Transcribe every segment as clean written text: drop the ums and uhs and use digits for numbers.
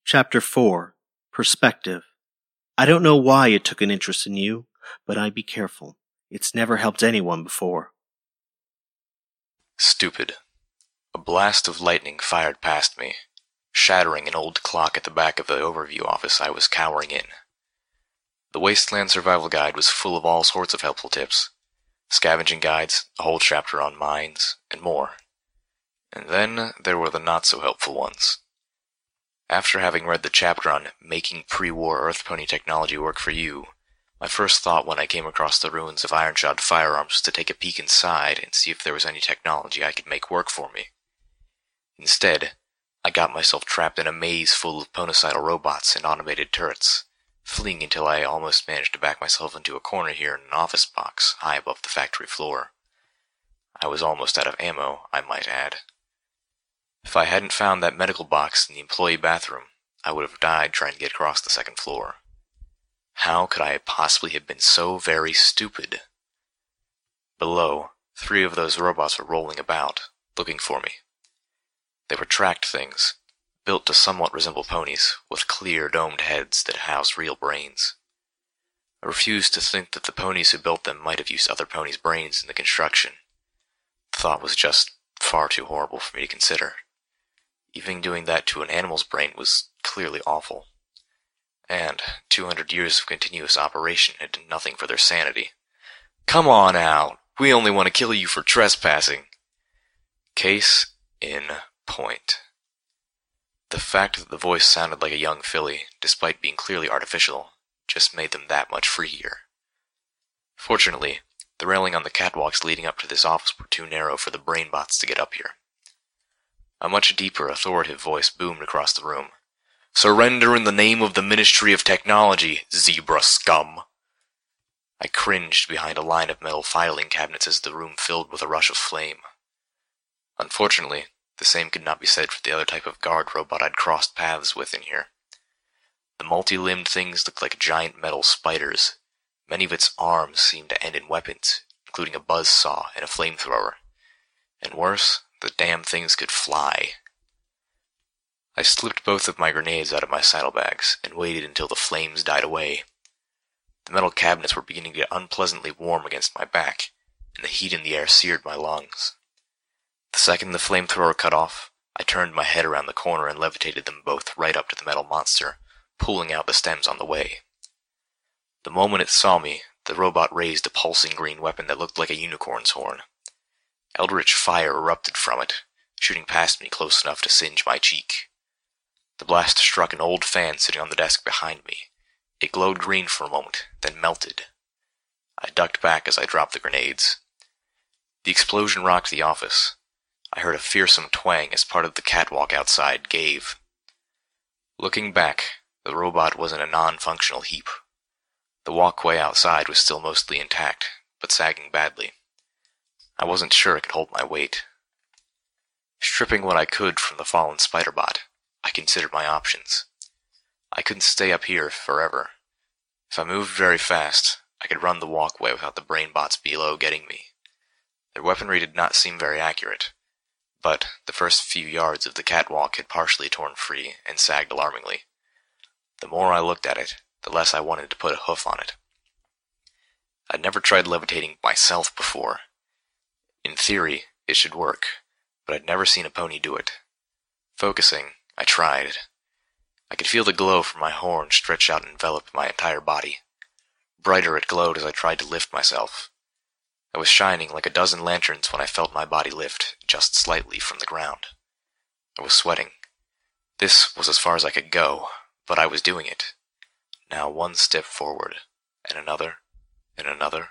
Chapter 4 Perspective. I don't know why it took an interest in you, but I'd be careful. It's never helped anyone before. Stupid. A blast of lightning fired past me, shattering an old clock at the back of the overview office I was cowering in. The Wasteland Survival Guide was full of all sorts of helpful tips. Scavenging guides, a whole chapter on mines, and more. And then there were the not-so-helpful ones. After having read the chapter on making pre-war Earth Pony technology work for you, my first thought when I came across the ruins of Ironshod Firearms was to take a peek inside and see if there was any technology I could make work for me. Instead, I got myself trapped in a maze full of ponicidal robots and automated turrets, fleeing until I almost managed to back myself into a corner here in an office box high above the factory floor. I was almost out of ammo, I might add. If I hadn't found that medical box in the employee bathroom, I would have died trying to get across the second floor. How could I possibly have been so very stupid? Below, 3 of those robots were rolling about, looking for me. They were tracked things, built to somewhat resemble ponies, with clear domed heads that housed real brains. I refused to think that the ponies who built them might have used other ponies' brains in the construction. The thought was just far too horrible for me to consider. Even doing that to an animal's brain was clearly awful. And 200 years of continuous operation had done nothing for their sanity. Come on out! We only want to kill you for trespassing! Case in point. The fact that the voice sounded like a young filly, despite being clearly artificial, just made them that much freakier. Fortunately, the railing on the catwalks leading up to this office were too narrow for the brain bots to get up here. A much deeper, authoritative voice boomed across the room. "Surrender in the name of the Ministry of Technology, zebra scum!" I cringed behind a line of metal filing cabinets as the room filled with a rush of flame. Unfortunately, the same could not be said for the other type of guard robot I'd crossed paths with in here. The multi-limbed things looked like giant metal spiders. Many of its arms seemed to end in weapons, including a buzz saw and a flamethrower. And worse, the damn things could fly. I slipped both of my grenades out of my saddlebags and waited until the flames died away. The metal cabinets were beginning to get unpleasantly warm against my back, and the heat in the air seared my lungs. The second the flamethrower cut off, I turned my head around the corner and levitated them both right up to the metal monster, pulling out the stems on the way. The moment it saw me, the robot raised a pulsing green weapon that looked like a unicorn's horn. Eldritch fire erupted from it, shooting past me close enough to singe my cheek. The blast struck an old fan sitting on the desk behind me. It glowed green for a moment, then melted. I ducked back as I dropped the grenades. The explosion rocked the office. I heard a fearsome twang as part of the catwalk outside gave. Looking back, the robot was in a non-functional heap. The walkway outside was still mostly intact, but sagging badly. I wasn't sure it could hold my weight. Stripping what I could from the fallen spider-bot, I considered my options. I couldn't stay up here forever. If I moved very fast, I could run the walkway without the brain bots below getting me. Their weaponry did not seem very accurate, but the first few yards of the catwalk had partially torn free and sagged alarmingly. The more I looked at it, the less I wanted to put a hoof on it. I'd never tried levitating myself before. In theory, it should work, but I'd never seen a pony do it. Focusing, I tried. I could feel the glow from my horn stretch out and envelop my entire body. Brighter it glowed as I tried to lift myself. I was shining like a dozen lanterns when I felt my body lift, just slightly from the ground. I was sweating. This was as far as I could go, but I was doing it. Now one step forward, and another, and another.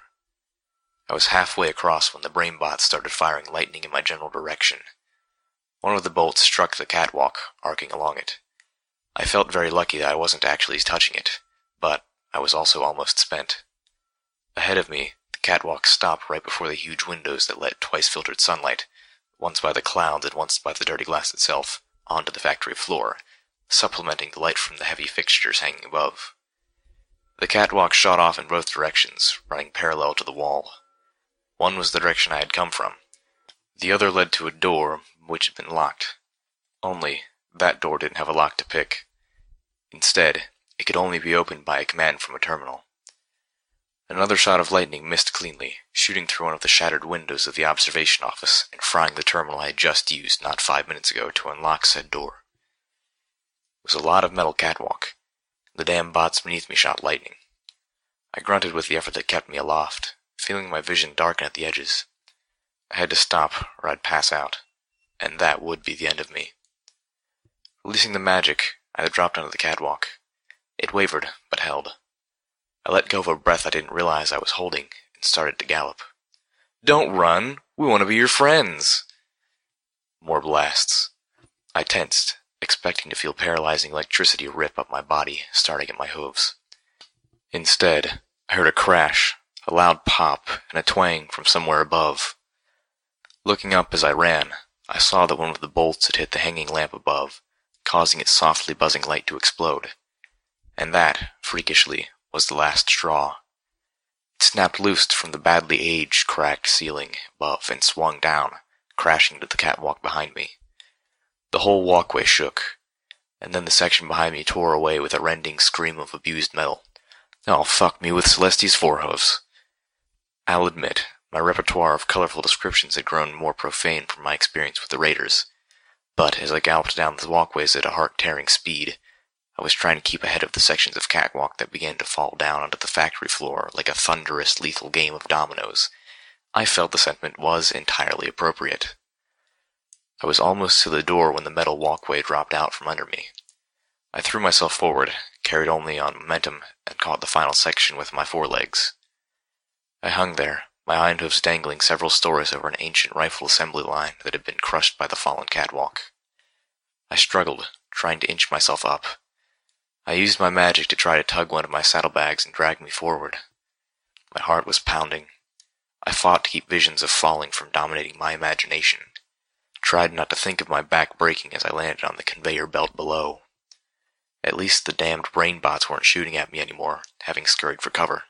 I was halfway across when the brain bots started firing lightning in my general direction. One of the bolts struck the catwalk, arcing along it. I felt very lucky that I wasn't actually touching it, but I was also almost spent. Ahead of me, the catwalk stopped right before the huge windows that let twice-filtered sunlight, once by the clouds and once by the dirty glass itself, onto the factory floor, supplementing the light from the heavy fixtures hanging above. The catwalk shot off in both directions, running parallel to the wall. One was the direction I had come from. The other led to a door which had been locked. Only, that door didn't have a lock to pick. Instead, it could only be opened by a command from a terminal. Another shot of lightning missed cleanly, shooting through one of the shattered windows of the observation office and frying the terminal I had just used not 5 minutes ago to unlock said door. It was a lot of metal catwalk. The damn bots beneath me shot lightning. I grunted with the effort that kept me aloft, feeling my vision darken at the edges. I had to stop, or I'd pass out, and that would be the end of me. Releasing the magic, I dropped onto the catwalk. It wavered, but held. I let go of a breath I didn't realize I was holding, and started to gallop. "Don't run! We want to be your friends!" More blasts. I tensed, expecting to feel paralyzing electricity rip up my body, starting at my hooves. Instead, I heard a crash, a loud pop, and a twang from somewhere above. Looking up as I ran, I saw that one of the bolts had hit the hanging lamp above, causing its softly buzzing light to explode. And that, freakishly, was the last straw. It snapped loose from the badly aged, cracked ceiling above and swung down, crashing to the catwalk behind me. The whole walkway shook, and then the section behind me tore away with a rending scream of abused metal. "Oh, fuck me with Celeste's forehoofs." I'll admit, my repertoire of colorful descriptions had grown more profane from my experience with the raiders, but as I galloped down the walkways at a heart-tearing speed, I was trying to keep ahead of the sections of catwalk that began to fall down onto the factory floor like a thunderous, lethal game of dominoes. I felt the sentiment was entirely appropriate. I was almost to the door when the metal walkway dropped out from under me. I threw myself forward, carried only on momentum, and caught the final section with my forelegs. I hung there, my hindhoofs dangling several stories over an ancient rifle assembly line that had been crushed by the fallen catwalk. I struggled, trying to inch myself up. I used my magic to try to tug one of my saddlebags and drag me forward. My heart was pounding. I fought to keep visions of falling from dominating my imagination. Tried not to think of my back breaking as I landed on the conveyor belt below. At least the damned brain bots weren't shooting at me anymore, having scurried for cover.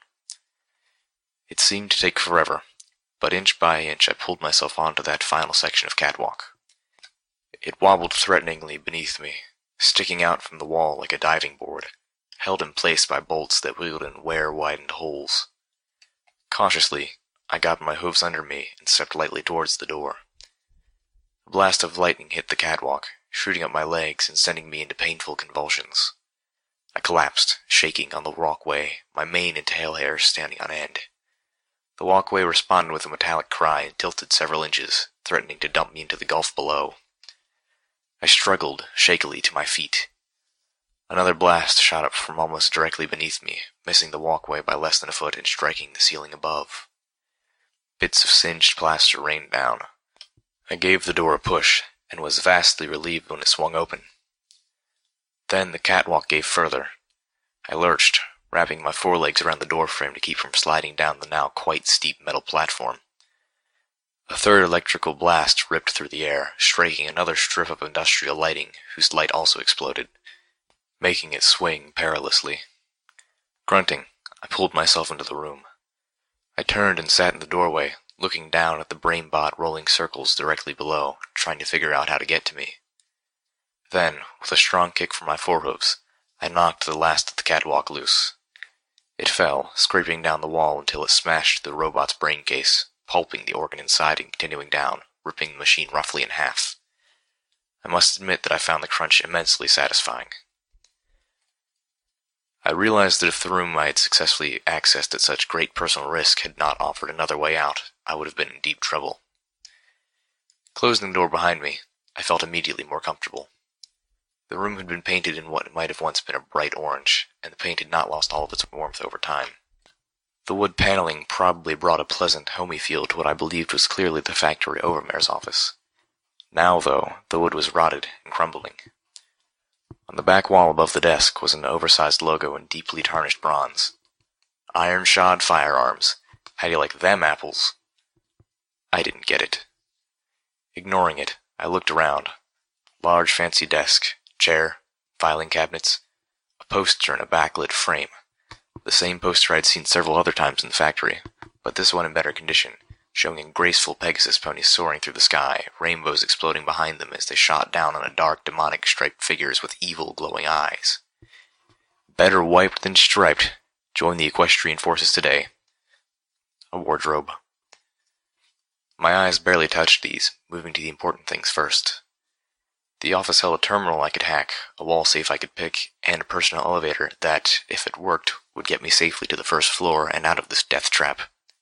It seemed to take forever, but inch by inch I pulled myself onto that final section of catwalk. It wobbled threateningly beneath me, sticking out from the wall like a diving board, held in place by bolts that wiggled in wear-widened holes. Cautiously, I got my hooves under me and stepped lightly towards the door. A blast of lightning hit the catwalk, shooting up my legs and sending me into painful convulsions. I collapsed, shaking on the walkway, my mane and tail hairs standing on end. The walkway responded with a metallic cry and tilted several inches, threatening to dump me into the gulf below. I struggled, shakily, to my feet. Another blast shot up from almost directly beneath me, missing the walkway by less than a foot and striking the ceiling above. Bits of singed plaster rained down. I gave the door a push, and was vastly relieved when it swung open. Then the catwalk gave further. I lurched, wrapping my forelegs around the doorframe to keep from sliding down the now quite steep metal platform. A third electrical blast ripped through the air, striking another strip of industrial lighting, whose light also exploded, making it swing perilously. Grunting, I pulled myself into the room. I turned and sat in the doorway, looking down at the brain bot rolling circles directly below, trying to figure out how to get to me. Then, with a strong kick from my forehoofs, I knocked the last of the catwalk loose. It fell, scraping down the wall until it smashed the robot's brain case, pulping the organ inside and continuing down, ripping the machine roughly in half. I must admit that I found the crunch immensely satisfying. I realized that if the room I had successfully accessed at such great personal risk had not offered another way out, I would have been in deep trouble. Closing the door behind me, I felt immediately more comfortable. The room had been painted in what might have once been a bright orange, and the paint had not lost all of its warmth over time. The wood paneling probably brought a pleasant, homey feel to what I believed was clearly the factory overmare's office. Now, though, the wood was rotted and crumbling. On the back wall above the desk was an oversized logo in deeply tarnished bronze. Iron-shod firearms. How do you like them apples? I didn't get it. Ignoring it, I looked around. Large fancy desk, chair, filing cabinets, a poster in a backlit frame. The same poster I'd seen several other times in the factory, but this one in better condition, showing a graceful Pegasus pony soaring through the sky, rainbows exploding behind them as they shot down on a dark, demonic striped figures with evil, glowing eyes. Better wiped than striped. Join the equestrian forces today. A wardrobe. My eyes barely touched these, moving to the important things first. The office held a terminal I could hack, a wall safe I could pick, and a personal elevator that, if it worked, would get me safely to the first floor and out of this death trap.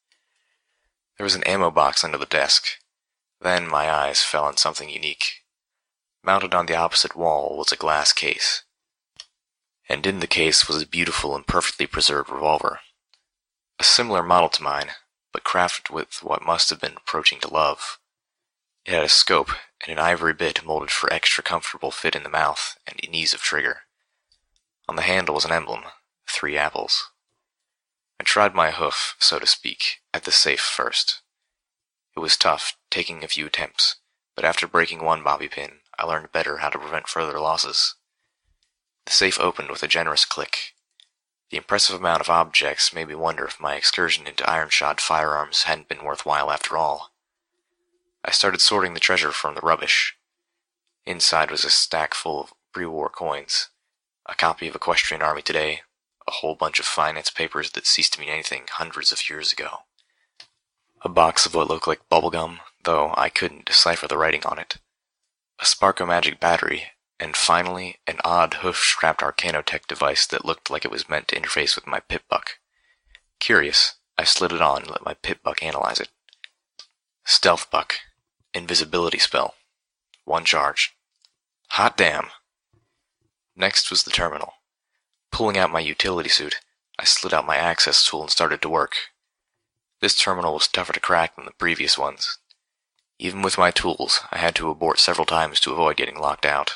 There was an ammo box under the desk. Then my eyes fell on something unique. Mounted on the opposite wall was a glass case. And in the case was a beautiful and perfectly preserved revolver. A similar model to mine, but crafted with what must have been approaching to love. It had a scope and an ivory bit molded for extra comfortable fit in the mouth and ease of trigger. On the handle was an emblem, 3 apples. I tried my hoof, so to speak, at the safe first. It was tough, taking a few attempts, but after breaking one bobby pin, I learned better how to prevent further losses. The safe opened with a generous click. The impressive amount of objects made me wonder if my excursion into iron-shod firearms hadn't been worthwhile after all. I started sorting the treasure from the rubbish. Inside was a stack full of pre-war coins, a copy of Equestrian Army Today, a whole bunch of finance papers that ceased to mean anything hundreds of years ago, a box of what looked like bubblegum, though I couldn't decipher the writing on it, a Sparko-Magic battery, and finally, an odd hoof-strapped Arcanotech device that looked like it was meant to interface with my pip-buck. Curious, I slid it on and let my pip-buck analyze it. Stealth buck. Invisibility spell. 1 charge. Hot damn! Next was the terminal. Pulling out my utility suit, I slid out my access tool and started to work. This terminal was tougher to crack than the previous ones. Even with my tools, I had to abort several times to avoid getting locked out.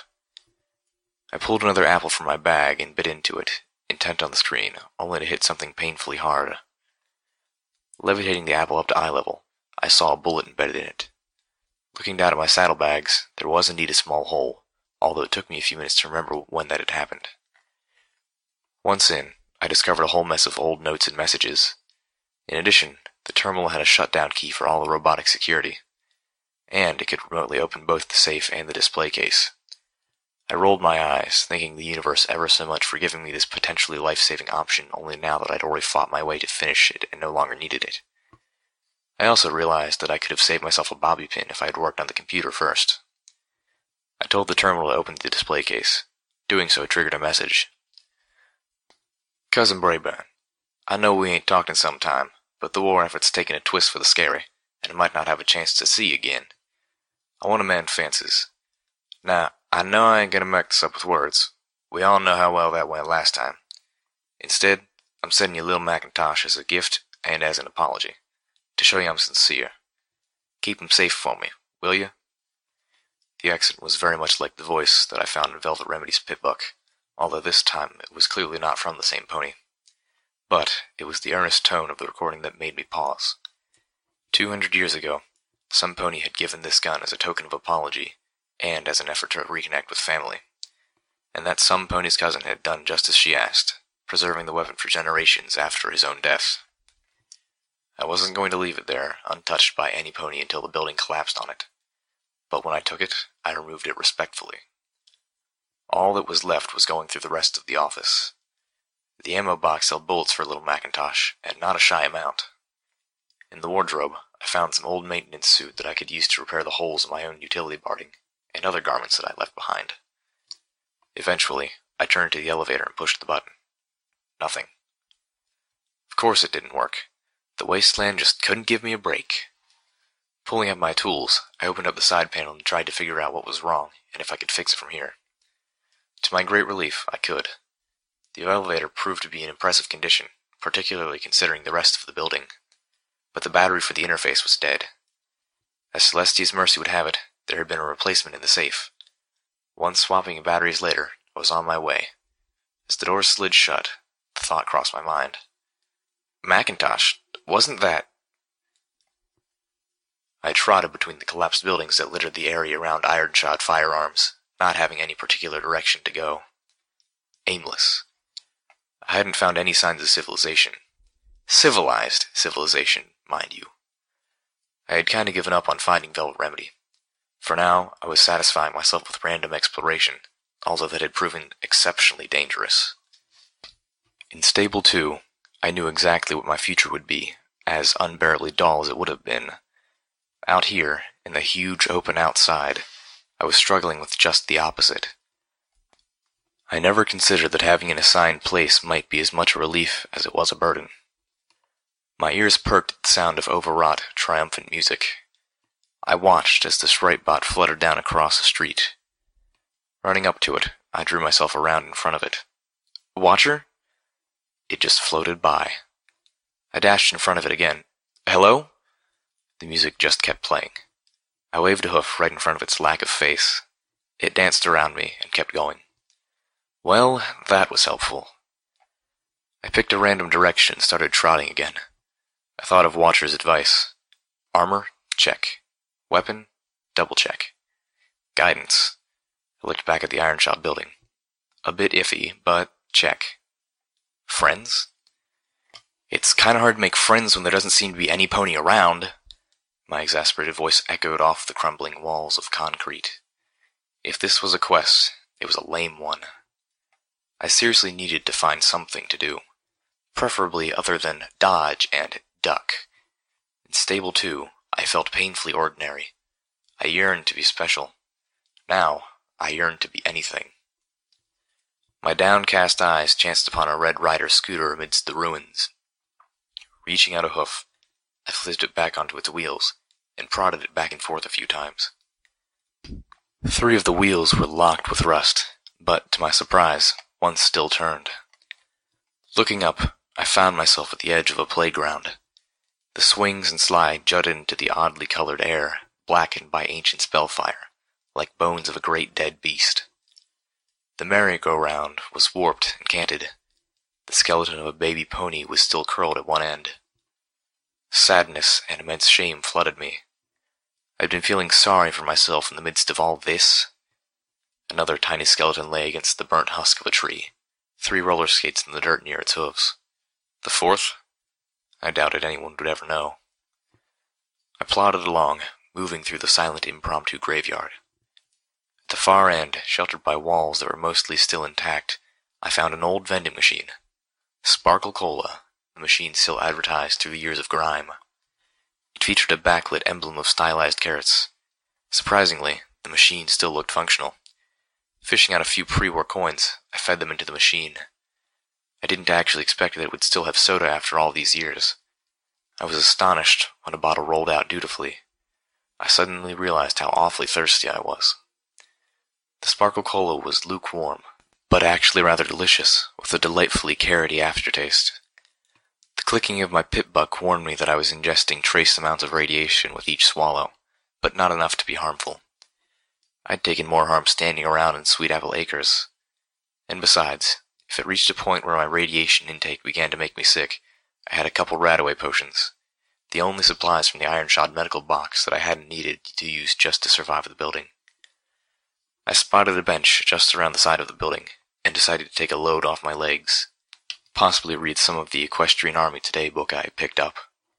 I pulled another apple from my bag and bit into it, intent on the screen, only to hit something painfully hard. Levitating the apple up to eye level, I saw a bullet embedded in it. Looking down at my saddlebags, there was indeed a small hole, although it took me a few minutes to remember when that had happened. Once in, I discovered a whole mess of old notes and messages. In addition, the terminal had a shutdown key for all the robotic security, and it could remotely open both the safe and the display case. I rolled my eyes, thanking the universe ever so much for giving me this potentially life-saving option only now that I'd already fought my way to finish it and no longer needed it. I also realized that I could have saved myself a bobby pin if I had worked on the computer first. I told the terminal to open the display case. Doing so triggered a message. Cousin Brayburn, I know we ain't talked in some time, but the war effort's taken a twist for the scary, and I might not have a chance to see you again. I want to mend fences. Now, I know I ain't gonna muck this up with words. We all know how well that went last time. Instead, I'm sending you a little Macintosh as a gift and as an apology, to show you I'm sincere. Keep him safe for me, will you? The accent was very much like the voice that I found in Velvet Remedy's Pip-Buck, although this time it was clearly not from the same pony. But it was the earnest tone of the recording that made me pause. 200 years ago, some pony had given this gun as a token of apology, and as an effort to reconnect with family. And that some pony's cousin had done just as she asked, preserving the weapon for generations after his own death. I wasn't going to leave it there, untouched by any pony until the building collapsed on it. But when I took it, I removed it respectfully. All that was left was going through the rest of the office. The ammo box held bullets for a little Macintosh, and not a shy amount. In the wardrobe, I found some old maintenance suit that I could use to repair the holes in my own utility barding, and other garments that I left behind. Eventually, I turned to the elevator and pushed the button. Nothing. Of course it didn't work. The wasteland just couldn't give me a break. Pulling out my tools, I opened up the side panel and tried to figure out what was wrong, and if I could fix it from here. To my great relief, I could. The elevator proved to be in impressive condition, particularly considering the rest of the building. But the battery for the interface was dead. As Celestia's mercy would have it, there had been a replacement in the safe. One swapping of batteries later, I was on my way. As the door slid shut, the thought crossed my mind. Macintosh, wasn't that... I trotted between the collapsed buildings that littered the area around iron-shod firearms, not having any particular direction to go. Aimless. I hadn't found any signs of civilization. Civilized civilization, mind you. I had kind of given up on finding Velvet Remedy. For now, I was satisfying myself with random exploration, although that had proven exceptionally dangerous. In Stable 2, I knew exactly what my future would be, as unbearably dull as it would have been. Out here, in the huge open outside, I was struggling with just the opposite. I never considered that having an assigned place might be as much a relief as it was a burden. My ears perked at the sound of overwrought, triumphant music. I watched as the Sprite-Bot fluttered down across the street. Running up to it, I drew myself around in front of it. Watcher? It just floated by. I dashed in front of it again. Hello? The music just kept playing. I waved a hoof right in front of its lack of face. It danced around me and kept going. Well, that was helpful. I picked a random direction and started trotting again. I thought of Watcher's advice. Armor? Check. Weapon? Double check. Guidance. I looked back at the Ironshot building. A bit iffy, but check. Friends? It's kinda hard to make friends when there doesn't seem to be any pony around. My exasperated voice echoed off the crumbling walls of concrete. If this was a quest, it was a lame one. I seriously needed to find something to do, preferably other than dodge and duck. In Stable 2, I felt painfully ordinary. I yearned to be special. Now, I yearned to be anything. My downcast eyes chanced upon a Red Rider scooter amidst the ruins. Reaching out a hoof, I flipped it back onto its wheels and prodded it back and forth a few times. 3 of the wheels were locked with rust, but to my surprise, one still turned. Looking up, I found myself at the edge of a playground. The swings and slide jutted into the oddly colored air, blackened by ancient spellfire, like bones of a great dead beast. The merry-go-round was warped and canted. The skeleton of a baby pony was still curled at one end. Sadness and immense shame flooded me. I'd been feeling sorry for myself in the midst of all this. Another tiny skeleton lay against the burnt husk of a tree, 3 roller skates in the dirt near its hooves. The 4th? I doubted anyone would ever know. I plodded along, moving through the silent impromptu graveyard. At the far end, sheltered by walls that were mostly still intact, I found an old vending machine. Sparkle Cola, the machine still advertised through the years of grime. It featured a backlit emblem of stylized carrots. Surprisingly, the machine still looked functional. Fishing out a few pre-war coins, I fed them into the machine. I didn't actually expect that it would still have soda after all these years. I was astonished when a bottle rolled out dutifully. I suddenly realized how awfully thirsty I was. The Sparkle Cola was lukewarm, but actually rather delicious, with a delightfully carroty aftertaste. The clicking of my pip buck warned me that I was ingesting trace amounts of radiation with each swallow, but not enough to be harmful. I'd taken more harm standing around in Sweet Apple Acres. And besides, if it reached a point where my radiation intake began to make me sick, I had a couple Radaway potions, the only supplies from the Ironshot medical box that I hadn't needed to use just to survive the building. I spotted a bench just around the side of the building, and decided to take a load off my legs, possibly read some of the Equestrian Army Today book I had picked up.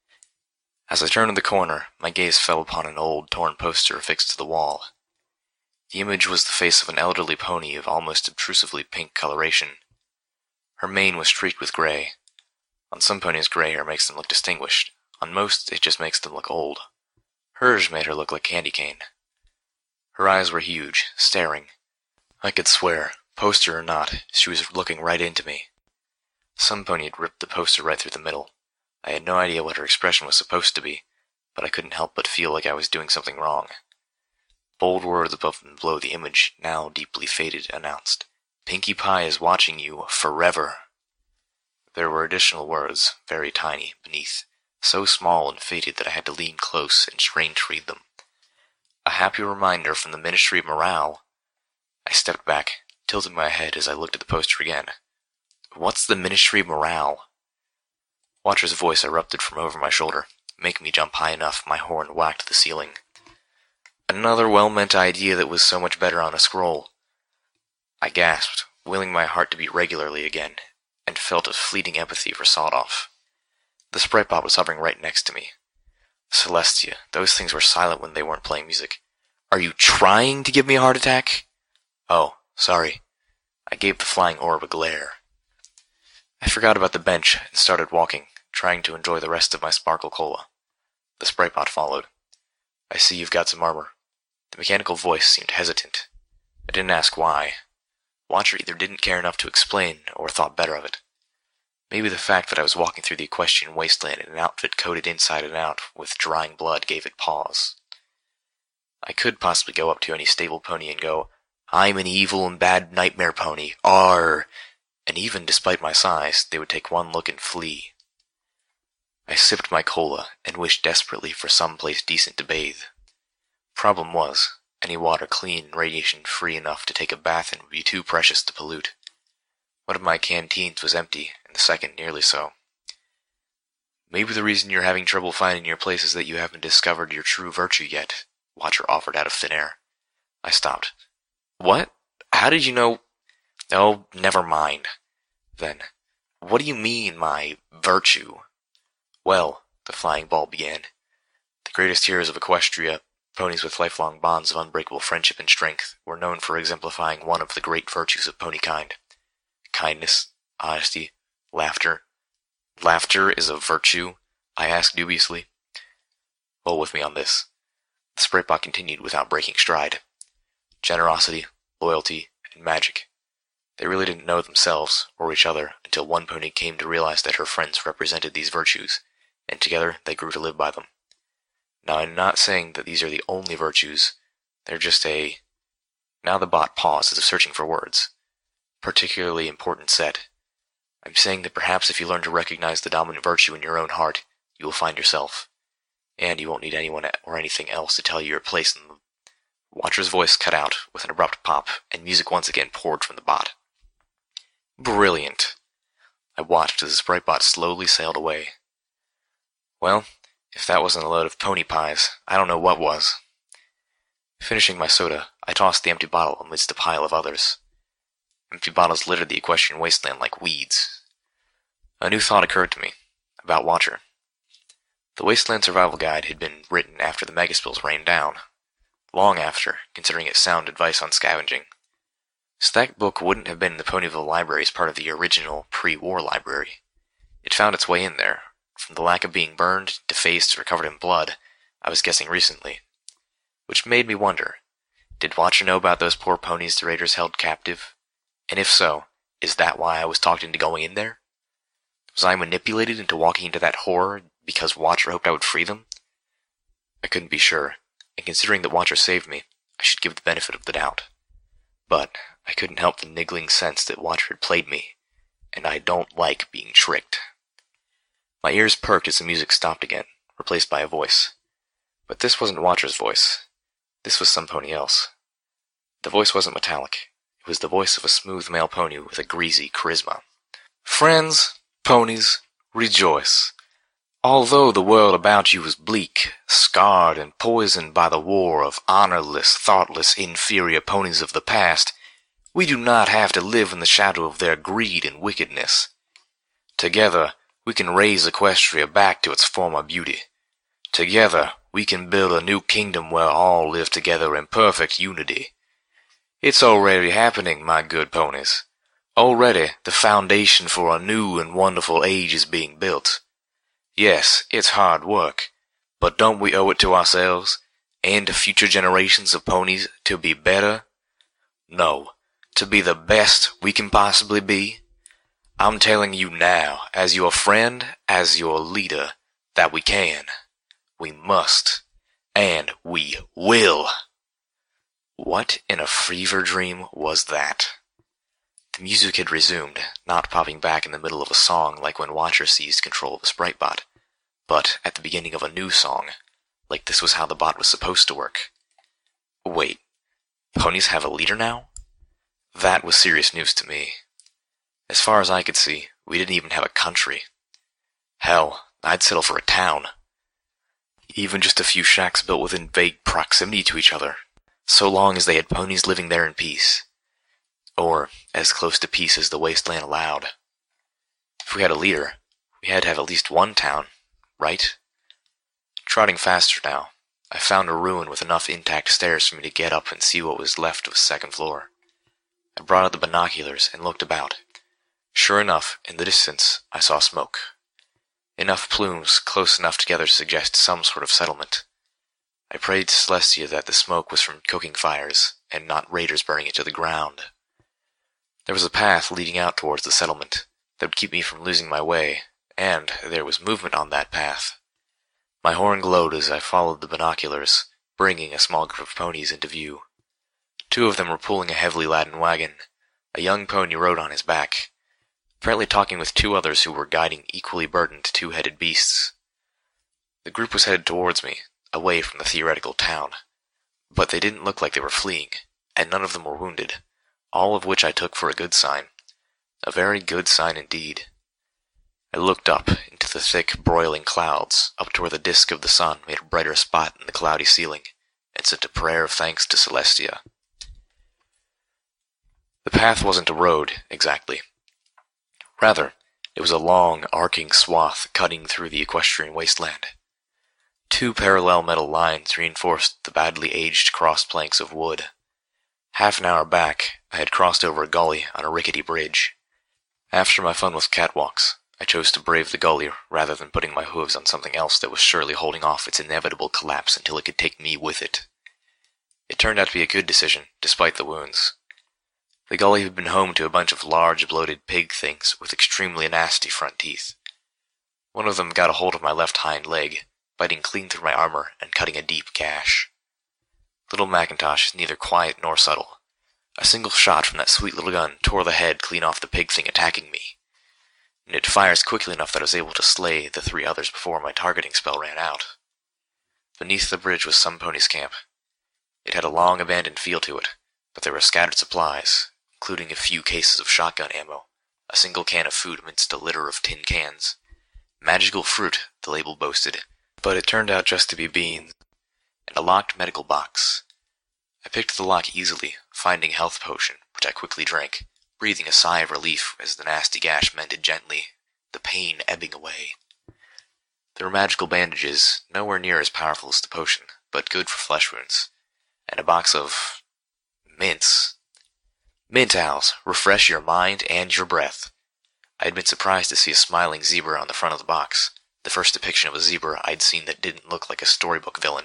As I turned the corner, my gaze fell upon an old, torn poster affixed to the wall. The image was the face of an elderly pony of almost obtrusively pink coloration. Her mane was streaked with gray. On some ponies, gray hair makes them look distinguished. On most, it just makes them look old. Hers made her look like candy cane. Her eyes were huge, staring. I could swear, poster or not, she was looking right into me. Some pony had ripped the poster right through the middle. I had no idea what her expression was supposed to be, but I couldn't help but feel like I was doing something wrong. Bold words above and below the image, now deeply faded, announced, "Pinkie Pie is watching you forever." There were additional words, very tiny, beneath, so small and faded that I had to lean close and strain to read them. A happy reminder from the Ministry of Morale. I stepped back, tilting my head as I looked at the poster again. What's the Ministry of Morale? Watcher's voice erupted from over my shoulder, making me jump high enough my horn whacked the ceiling. Another well-meant idea that was so much better on a scroll. I gasped, willing my heart to beat regularly again, and felt a fleeting empathy for Sawed-Off. The Sprite-Bot was hovering right next to me. Celestia, those things were silent when they weren't playing music. Are you trying to give me a heart attack? Oh, sorry. I gave the flying orb a glare. I forgot about the bench and started walking, trying to enjoy the rest of my sparkle cola. The Sprite Bot followed. I see you've got some armor. The mechanical voice seemed hesitant. I didn't ask why. Watcher either didn't care enough to explain or thought better of it. Maybe the fact that I was walking through the equestrian wasteland in an outfit coated inside and out with drying blood gave it pause. I could possibly go up to any stable pony and go, "I'm an evil and bad nightmare pony, arr!" And even despite my size, they would take one look and flee. I sipped my cola and wished desperately for some place decent to bathe. Problem was, any water clean and radiation-free enough to take a bath in would be too precious to pollute. One of my canteens was empty, and the second nearly so. Maybe the reason you're having trouble finding your place is that you haven't discovered your true virtue yet, Watcher offered out of thin air. I stopped. What? How did you know? Oh, never mind. Then, what do you mean, my virtue? Well, the flying ball began. The greatest heroes of Equestria, ponies with lifelong bonds of unbreakable friendship and strength, were known for exemplifying one of the great virtues of ponykind. Kindness, honesty, laughter. Laughter is a virtue? I asked dubiously. Roll with me on this. The Sprite Bot continued without breaking stride. Generosity, loyalty, and magic. They really didn't know themselves, or each other, until one pony came to realize that her friends represented these virtues, and together they grew to live by them. Now, I'm not saying that these are the only virtues, they're just a... Now the bot paused as if searching for words. Particularly important set. I'm saying that perhaps if you learn to recognize the dominant virtue in your own heart, you will find yourself. And you won't need anyone or anything else to tell you your place in them. Watcher's voice cut out with an abrupt pop, and music once again poured from the bot. Brilliant. I watched as the Sprite Bot slowly sailed away. Well, if that wasn't a load of pony pies, I don't know what was. Finishing my soda, I tossed the empty bottle amidst a pile of others. Empty bottles littered the equestrian wasteland like weeds. A new thought occurred to me, about Watcher. The Wasteland Survival Guide had been written after the megaspills rained down. Long after, considering its sound advice on scavenging. So that book wouldn't have been in the Ponyville library as part of the original pre-war library. It found its way in there, from the lack of being burned, defaced, or covered in blood, I was guessing recently. Which made me wonder, did Watcher know about those poor ponies the raiders held captive? And if so, is that why I was talked into going in there? Was I manipulated into walking into that horror because Watcher hoped I would free them? I couldn't be sure, and considering that Watcher saved me, I should give the benefit of the doubt. But I couldn't help the niggling sense that Watcher had played me, and I don't like being tricked. My ears perked as the music stopped again, replaced by a voice. But this wasn't Watcher's voice. This was some pony else. The voice wasn't metallic. It was the voice of a smooth male pony with a greasy charisma. Friends, ponies, rejoice. Although the world about you is bleak, scarred and poisoned by the war of honorless, thoughtless, inferior ponies of the past, we do not have to live in the shadow of their greed and wickedness. Together, we can raise Equestria back to its former beauty. Together, we can build a new kingdom where all live together in perfect unity. It's already happening, my good ponies. Already, the foundation for a new and wonderful age is being built. Yes, it's hard work, but don't we owe it to ourselves, and to future generations of ponies, to be better? No, to be the best we can possibly be? I'm telling you now, as your friend, as your leader, that we can. We must. And we will. What in a fever dream was that? The music had resumed, not popping back in the middle of a song like when Watcher seized control of the Sprite Bot, but at the beginning of a new song, like this was how the bot was supposed to work. Wait, ponies have a leader now? That was serious news to me. As far as I could see, we didn't even have a country. Hell, I'd settle for a town. Even just a few shacks built within vague proximity to each other, so long as they had ponies living there in peace. Or as close to peace as the wasteland allowed. If we had a leader, we had to have at least one town, right? Trotting faster now, I found a ruin with enough intact stairs for me to get up and see what was left of the second floor. I brought out the binoculars and looked about. Sure enough, in the distance, I saw smoke. Enough plumes close enough together to suggest some sort of settlement. I prayed to Celestia that the smoke was from cooking fires, and not raiders burning it to the ground. There was a path leading out towards the settlement that would keep me from losing my way, and there was movement on that path. My horn glowed as I followed the binoculars, bringing a small group of ponies into view. 2 of them were pulling a heavily laden wagon. A young pony rode on his back, apparently talking with 2 others who were guiding equally burdened 2-headed beasts. The group was headed towards me, away from the theoretical town, but they didn't look like they were fleeing, and none of them were wounded, all of which I took for a good sign. A very good sign indeed. I looked up into the thick, broiling clouds, up to where the disk of the sun made a brighter spot in the cloudy ceiling, and sent a prayer of thanks to Celestia. The path wasn't a road, exactly. Rather, it was a long, arcing swath cutting through the equestrian wasteland. 2 parallel metal lines reinforced the badly aged cross planks of wood. Half an hour back, I had crossed over a gully on a rickety bridge. After my fun with catwalks, I chose to brave the gully rather than putting my hooves on something else that was surely holding off its inevitable collapse until it could take me with it. It turned out to be a good decision, despite the wounds. The gully had been home to a bunch of large, bloated pig things with extremely nasty front teeth. One of them got a hold of my left hind leg, biting clean through my armor and cutting a deep gash. Little Macintosh is neither quiet nor subtle. A single shot from that sweet little gun tore the head clean off the pig thing attacking me, and it fires quickly enough that I was able to slay the 3 others before my targeting spell ran out. Beneath the bridge was some pony's camp. It had a long abandoned feel to it, but there were scattered supplies, including a few cases of shotgun ammo, a single can of food amidst a litter of tin cans. Magical fruit, the label boasted, but it turned out just to be beans, and a locked medical box. I picked the lock easily, finding health potion, which I quickly drank, breathing a sigh of relief as the nasty gash mended gently, the pain ebbing away. There were magical bandages, nowhere near as powerful as the potion, but good for flesh wounds, and a box of mints. Mint owls, refresh your mind and your breath. I had been surprised to see a smiling zebra on the front of the box, the first depiction of a zebra I'd seen that didn't look like a storybook villain.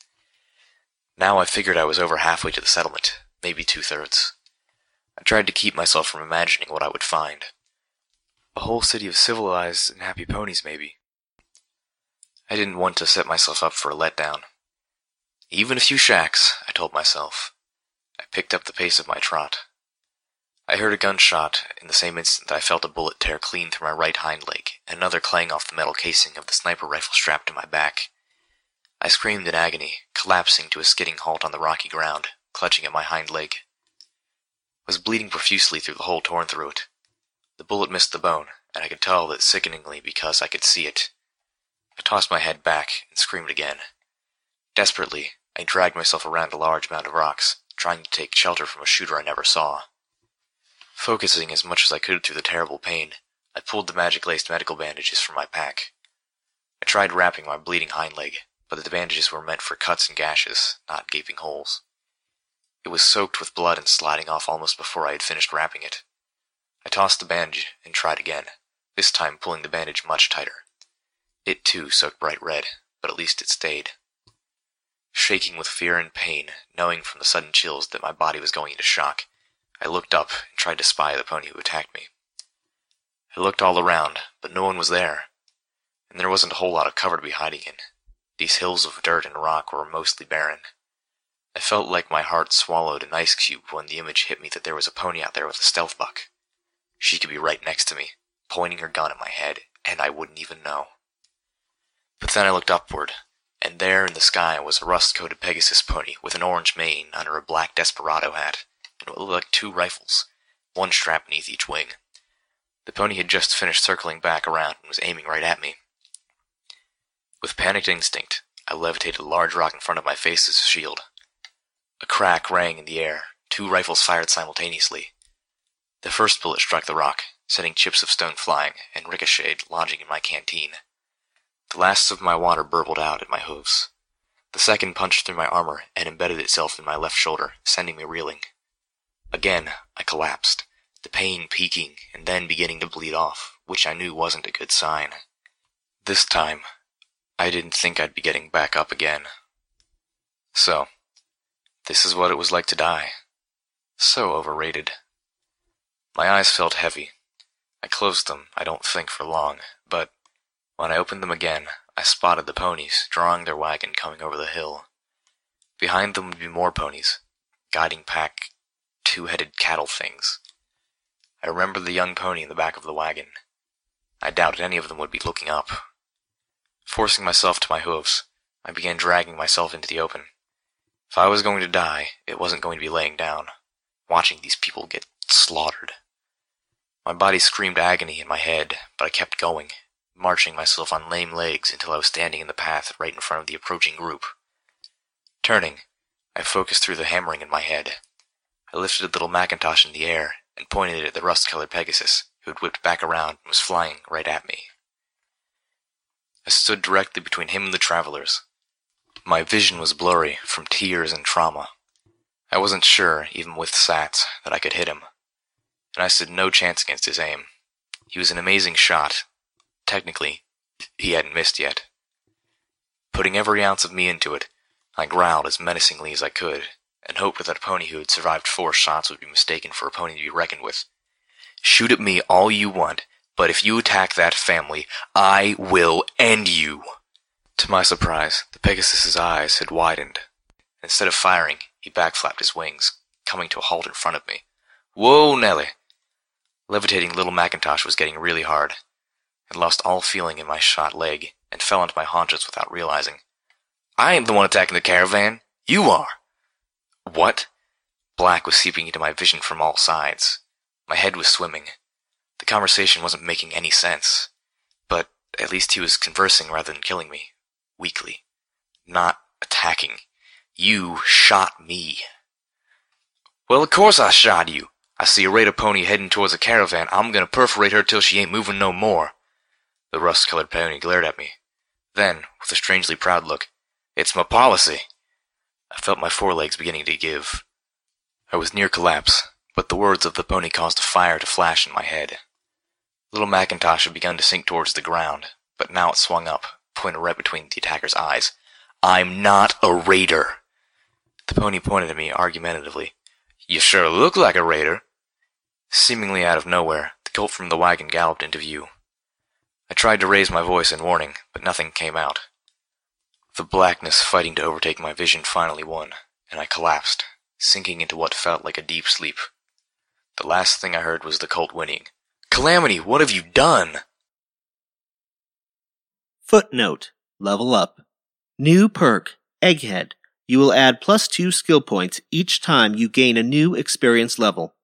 Now I figured I was over halfway to the settlement, maybe 2/3. I tried to keep myself from imagining what I would find. A whole city of civilized and happy ponies, maybe. I didn't want to set myself up for a letdown. Even a few shacks, I told myself. I picked up the pace of my trot. I heard a gunshot in the same instant that I felt a bullet tear clean through my right hind leg, and another clang off the metal casing of the sniper rifle strapped to my back. I screamed in agony, collapsing to a skidding halt on the rocky ground, clutching at my hind leg. I was bleeding profusely through the hole torn through it. The bullet missed the bone, and I could tell that sickeningly because I could see it. I tossed my head back and screamed again. Desperately, I dragged myself around a large mound of rocks, trying to take shelter from a shooter I never saw. Focusing as much as I could through the terrible pain, I pulled the magic-laced medical bandages from my pack. I tried wrapping my bleeding hind leg, but the bandages were meant for cuts and gashes, not gaping holes. It was soaked with blood and sliding off almost before I had finished wrapping it. I tossed the bandage and tried again, this time pulling the bandage much tighter. It too soaked bright red, but at least it stayed. Shaking with fear and pain, knowing from the sudden chills that my body was going into shock, I looked up and tried to spy the pony who attacked me. I looked all around, but no one was there, and there wasn't a whole lot of cover to be hiding in. These hills of dirt and rock were mostly barren. I felt like my heart swallowed an ice cube when the image hit me that there was a pony out there with a stealth buck. She could be right next to me, pointing her gun at my head, and I wouldn't even know. But then I looked upward, and there in the sky was a rust-coated Pegasus pony with an orange mane under a black Desperado hat, and what looked like 2 rifles, one strapped beneath each wing. The pony had just finished circling back around and was aiming right at me. With panicked instinct, I levitated a large rock in front of my face as a shield. A crack rang in the air, 2 rifles fired simultaneously. The first bullet struck the rock, sending chips of stone flying, and ricocheted, lodging in my canteen. The last of my water burbled out at my hooves. The second punched through my armor and embedded itself in my left shoulder, sending me reeling. Again, I collapsed, the pain peaking and then beginning to bleed off, which I knew wasn't a good sign. This time, I didn't think I'd be getting back up again. So, this is what it was like to die. So overrated. My eyes felt heavy. I closed them, I don't think for long, but when I opened them again, I spotted the ponies drawing their wagon coming over the hill. Behind them would be more ponies, guiding pack, two-headed cattle things. I remembered the young pony in the back of the wagon. I doubted any of them would be looking up. Forcing myself to my hooves, I began dragging myself into the open. If I was going to die, it wasn't going to be laying down, watching these people get slaughtered. My body screamed agony in my head, but I kept going, marching myself on lame legs until I was standing in the path right in front of the approaching group. Turning, I focused through the hammering in my head. I lifted a little Macintosh in the air and pointed it at the rust-colored Pegasus, who had whipped back around and was flying right at me. I stood directly between him and the travelers. My vision was blurry from tears and trauma. I wasn't sure, even with SATs, that I could hit him, and I stood no chance against his aim. He was an amazing shot. Technically, he hadn't missed yet. Putting every ounce of me into it, I growled as menacingly as I could, and hoped that a pony who had survived 4 shots would be mistaken for a pony to be reckoned with. Shoot at me all you want, but if you attack that family, I will end you. To my surprise, the Pegasus's eyes had widened. Instead of firing, he backflapped his wings, coming to a halt in front of me. Whoa, Nelly! Levitating little Macintosh was getting really hard. I lost all feeling in my shot leg, and fell onto my haunches without realizing. I ain't the one attacking the caravan. You are! What? Black was seeping into my vision from all sides. My head was swimming. The conversation wasn't making any sense. But at least he was conversing rather than killing me. Weakly. Not attacking. You shot me. Well, of course I shot you. I see a raider pony heading towards a caravan. I'm gonna perforate her till she ain't moving no more. The rust-colored pony glared at me. Then, with a strangely proud look, it's my policy. I felt my forelegs beginning to give. I was near collapse, but the words of the pony caused a fire to flash in my head. Little Macintosh had begun to sink towards the ground, but now it swung up, pointed right between the attacker's eyes. I'm not a raider. The pony pointed at me argumentatively. You sure look like a raider. Seemingly out of nowhere, the colt from the wagon galloped into view. I tried to raise my voice in warning, but nothing came out. The blackness fighting to overtake my vision finally won, and I collapsed, sinking into what felt like a deep sleep. The last thing I heard was the colt whinnying. Calamity, what have you done? Footnote. Level up. New perk, Egghead. You will add +2 skill points each time you gain a new experience level.